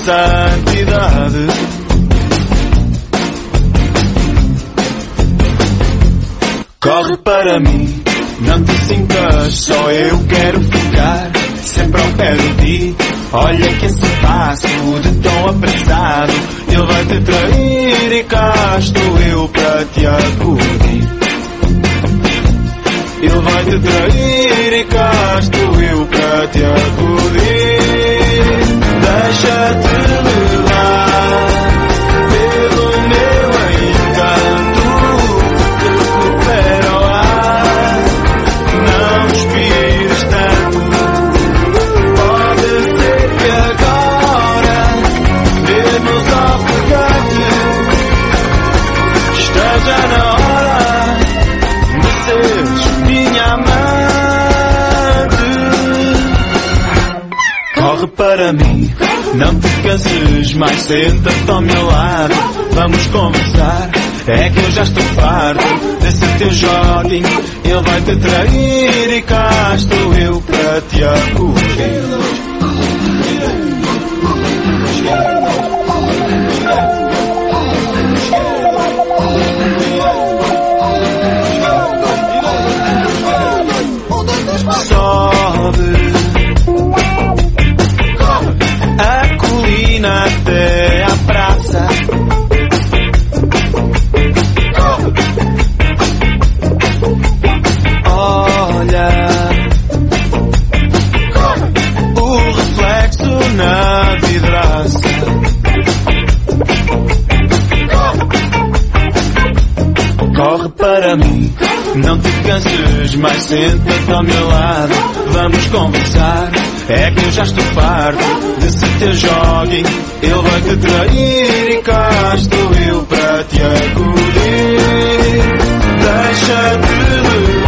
santidade. Corre para mim, não te sintas só, eu quero ficar sempre ao pé de ti. Olha que esse passo de tão apressado, ele vai te trair e cá estou eu para te acudir. Ele vai te trair e cá estou eu para te acudir. Deixa-te levar pelo meu encanto, recupera o ar, não respires tanto. Pode ser que agora, menos ofegante, esteja na hora de seres minha amante. Corre para mim, não te canses mais, senta-te ao meu lado, vamos conversar. É que eu já estou farto desse teu joguinho, ele vai te trair e cá estou eu para te acudir. Sobe a colina até à praça. Olha o reflexo na vidraça. Corre para mim, não te canses mais, senta-te ao meu lado, vamos conversar. É que eu já estou farto desse teu joguinho, ele vai te trair e cá estou eu para te acudir. Deixa-te